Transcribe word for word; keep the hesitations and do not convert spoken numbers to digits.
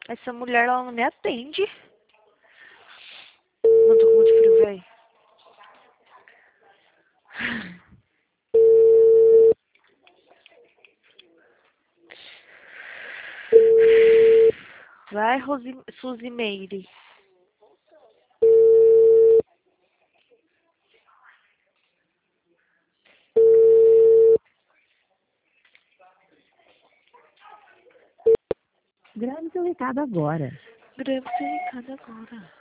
Essa mulher, ela não me atende. Mano, tô com muito frio, velho. Vai, Rosi, Suzy Meire. Grave seu recado agora. Greve seu recado agora.